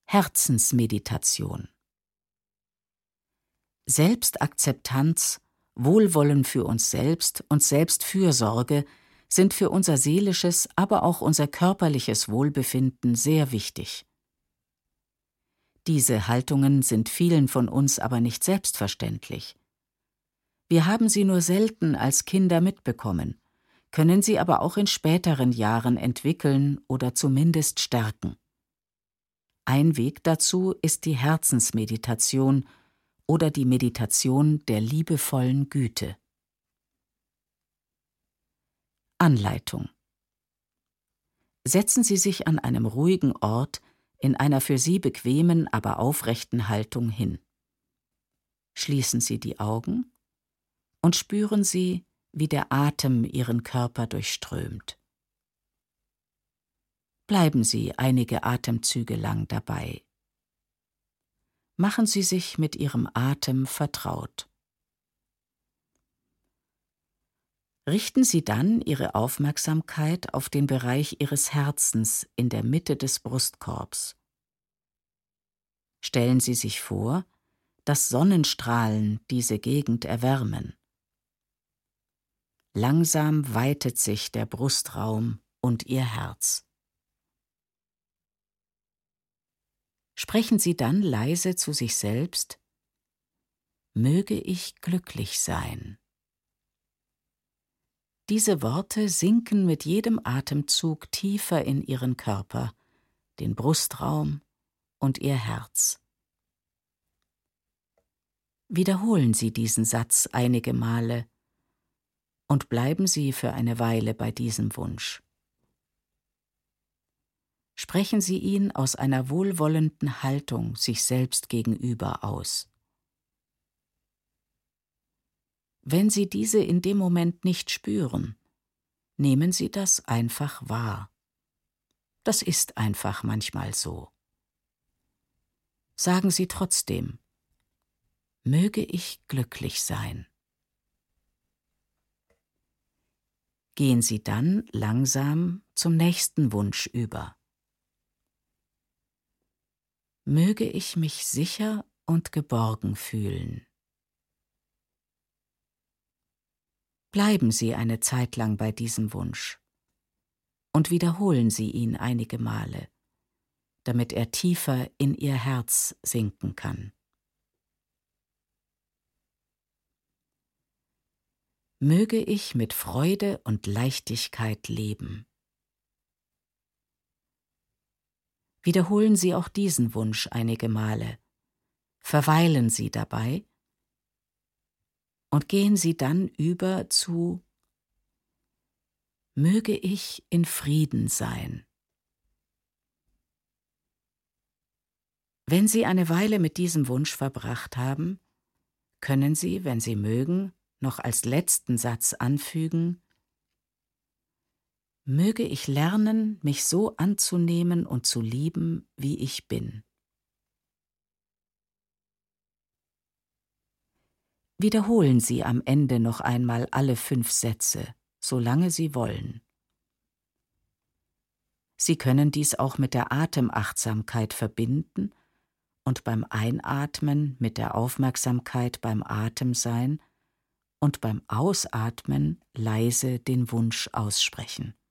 Herzensmeditation. Selbstakzeptanz, Wohlwollen für uns selbst und Selbstfürsorge sind für unser seelisches, aber auch unser körperliches Wohlbefinden sehr wichtig. Diese Haltungen sind vielen von uns aber nicht selbstverständlich. Wir haben sie nur selten als Kinder mitbekommen, können sie aber auch in späteren Jahren entwickeln oder zumindest stärken. Ein Weg dazu ist die Herzensmeditation oder die Meditation der liebevollen Güte. Anleitung: Setzen Sie sich an einem ruhigen Ort in einer für Sie bequemen, aber aufrechten Haltung hin. Schließen Sie die Augen und spüren Sie, wie der Atem Ihren Körper durchströmt. Bleiben Sie einige Atemzüge lang dabei. Machen Sie sich mit Ihrem Atem vertraut. Richten Sie dann Ihre Aufmerksamkeit auf den Bereich Ihres Herzens in der Mitte des Brustkorbs. Stellen Sie sich vor, dass Sonnenstrahlen diese Gegend erwärmen. Langsam weitet sich der Brustraum und Ihr Herz. Sprechen Sie dann leise zu sich selbst: Möge ich glücklich sein. Diese Worte sinken mit jedem Atemzug tiefer in Ihren Körper, den Brustraum und Ihr Herz. Wiederholen Sie diesen Satz einige Male und bleiben Sie für eine Weile bei diesem Wunsch. Sprechen Sie ihn aus einer wohlwollenden Haltung sich selbst gegenüber aus. Wenn Sie diese in dem Moment nicht spüren, nehmen Sie das einfach wahr. Das ist einfach manchmal so. Sagen Sie trotzdem: Möge ich glücklich sein. Gehen Sie dann langsam zum nächsten Wunsch über. Möge ich mich sicher und geborgen fühlen. Bleiben Sie eine Zeit lang bei diesem Wunsch und wiederholen Sie ihn einige Male, damit er tiefer in Ihr Herz sinken kann. Möge ich mit Freude und Leichtigkeit leben. Wiederholen Sie auch diesen Wunsch einige Male, verweilen Sie dabei und gehen Sie dann über zu: Möge ich in Frieden sein. Wenn Sie eine Weile mit diesem Wunsch verbracht haben, können Sie, wenn Sie mögen, noch als letzten Satz anfügen: Möge ich lernen, mich so anzunehmen und zu lieben, wie ich bin. Wiederholen Sie am Ende noch einmal alle 5 Sätze, solange Sie wollen. Sie können dies auch mit der Atemachtsamkeit verbinden und beim Einatmen mit der Aufmerksamkeit beim Atem sein und beim Ausatmen leise den Wunsch aussprechen.